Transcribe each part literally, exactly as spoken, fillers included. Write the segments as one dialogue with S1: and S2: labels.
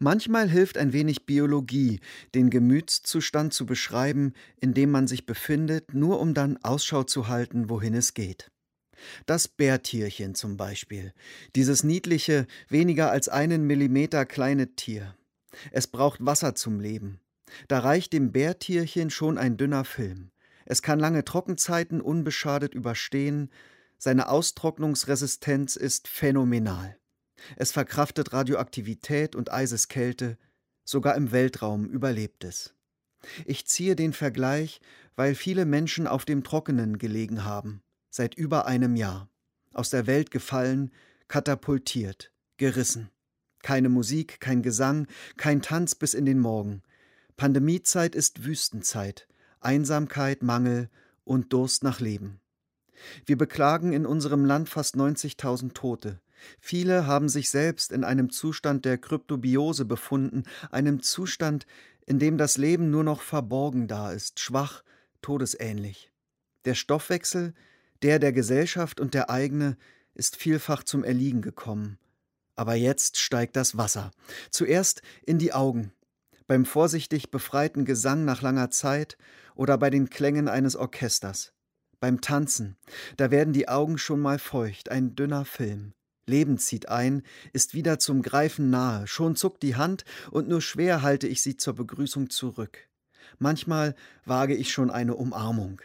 S1: Manchmal hilft ein wenig Biologie, den Gemütszustand zu beschreiben, in dem man sich befindet, nur um dann Ausschau zu halten, wohin es geht. Das Bärtierchen zum Beispiel, dieses niedliche, weniger als einen Millimeter kleine Tier. Es braucht Wasser zum Leben. Da reicht dem Bärtierchen schon ein dünner Film. Es kann lange Trockenzeiten unbeschadet überstehen, seine Austrocknungsresistenz ist phänomenal. Es verkraftet Radioaktivität und Eiseskälte, sogar im Weltraum überlebt es. Ich ziehe den Vergleich, weil viele Menschen auf dem Trockenen gelegen haben, seit über einem Jahr. Aus der Welt gefallen, katapultiert, gerissen. Keine Musik, kein Gesang, kein Tanz bis in den Morgen. Pandemiezeit ist Wüstenzeit, Einsamkeit, Mangel und Durst nach Leben. Wir beklagen in unserem Land fast neunzigtausend Tote. Viele haben sich selbst in einem Zustand der Kryptobiose befunden, einem Zustand, in dem das Leben nur noch verborgen da ist, schwach, todesähnlich. Der Stoffwechsel, der der Gesellschaft und der eigene, ist vielfach zum Erliegen gekommen. Aber jetzt steigt das Wasser. Zuerst in die Augen, beim vorsichtig befreiten Gesang nach langer Zeit oder bei den Klängen eines Orchesters. Beim Tanzen, da werden die Augen schon mal feucht, ein dünner Film. Leben zieht ein, ist wieder zum Greifen nahe, schon zuckt die Hand und nur schwer halte ich sie zur Begrüßung zurück. Manchmal wage ich schon eine Umarmung.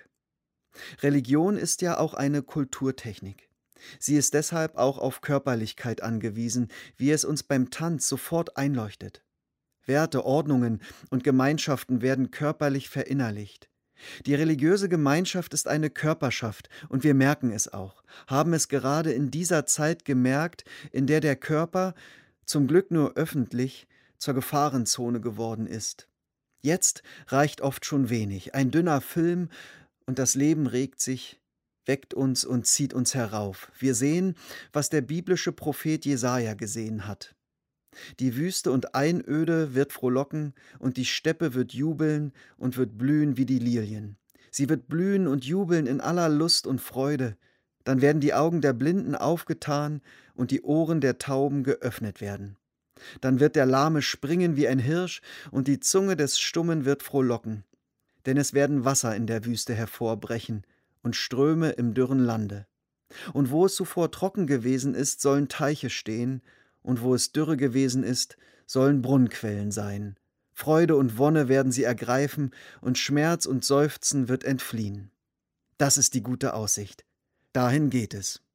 S1: Religion ist ja auch eine Kulturtechnik. Sie ist deshalb auch auf Körperlichkeit angewiesen, wie es uns beim Tanz sofort einleuchtet. Werte, Ordnungen und Gemeinschaften werden körperlich verinnerlicht. Die religiöse Gemeinschaft ist eine Körperschaft und wir merken es auch, haben es gerade in dieser Zeit gemerkt, in der der Körper, zum Glück nur öffentlich, zur Gefahrenzone geworden ist. Jetzt reicht oft schon wenig, ein dünner Film und das Leben regt sich, weckt uns und zieht uns herauf. Wir sehen, was der biblische Prophet Jesaja gesehen hat. Die Wüste und Einöde wird frohlocken und die Steppe wird jubeln und wird blühen wie die Lilien. Sie wird blühen und jubeln in aller Lust und Freude. Dann werden die Augen der Blinden aufgetan und die Ohren der Tauben geöffnet werden. Dann wird der Lahme springen wie ein Hirsch und die Zunge des Stummen wird frohlocken. Denn es werden Wasser in der Wüste hervorbrechen und Ströme im dürren Lande. Und wo es zuvor trocken gewesen ist, sollen Teiche stehen, und wo es dürre gewesen ist, sollen Brunnenquellen sein. Freude und Wonne werden sie ergreifen, und Schmerz und Seufzen wird entfliehen. Das ist die gute Aussicht. Dahin geht es.